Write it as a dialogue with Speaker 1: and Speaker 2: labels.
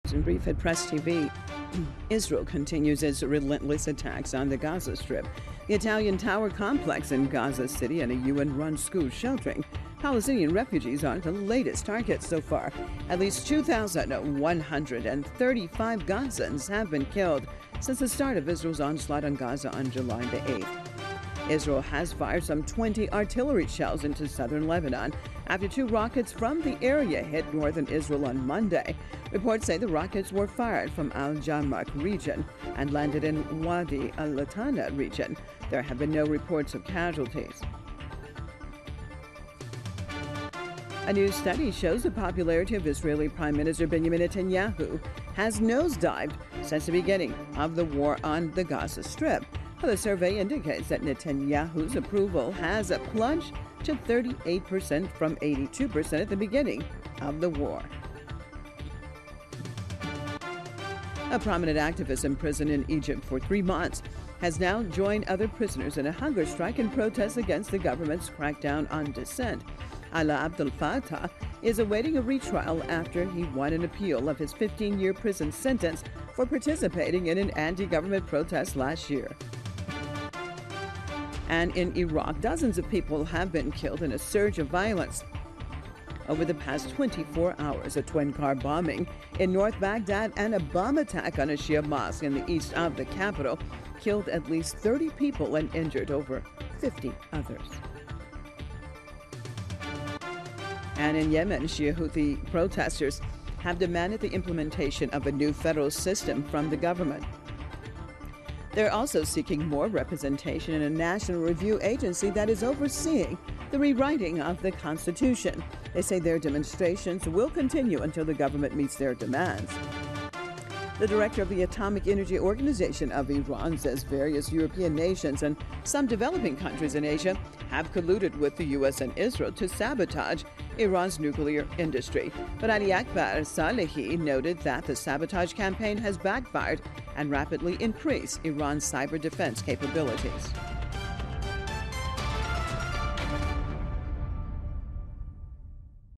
Speaker 1: In brief at Press TV, Israel continues its relentless attacks on the Gaza Strip, the Italian tower complex in Gaza City, and a UN-run school sheltering Palestinian refugees are the latest targets so far. At least 2,135 Gazans have been killed since the start of Israel's onslaught on Gaza on July the 8th. Israel has fired some 20 artillery shells into southern Lebanon after 2 rockets from the area hit northern Israel on Monday. Reports say the rockets were fired from Al-Jarmuk region and landed in Wadi al-Latana region. There have been no reports of casualties. A new study shows the popularity of Israeli Prime Minister Benjamin Netanyahu has nosedived since the beginning of the war on the Gaza Strip. The survey indicates that Netanyahu's approval has plunged to 38% from 82% at the beginning of the war. A prominent activist imprisoned in Egypt for 3 months has now joined other prisoners in a hunger strike in protest against the government's crackdown on dissent. Alaa Abdel Fattah is awaiting a retrial after he won an appeal of his 15-year prison sentence for participating in an anti-government protest last year. And in Iraq, dozens of people have been killed in a surge of violence over the past 24 hours. A twin-car bombing in North Baghdad and a bomb attack on a Shia mosque in the east of the capital killed at least 30 people and injured over 50 others. And in Yemen, Shia Houthi protesters have demanded the implementation of a new federal system from the government. They're also seeking more representation in a national review agency that is overseeing the rewriting of the Constitution. They say their demonstrations will continue until the government meets their demands. The director of the Atomic Energy Organization of Iran says various European nations and some developing countries in Asia have colluded with the U.S. and Israel to sabotage Iran's nuclear industry. But Ali Akbar Salehi noted that the sabotage campaign has backfired and rapidly increased Iran's cyber defense capabilities.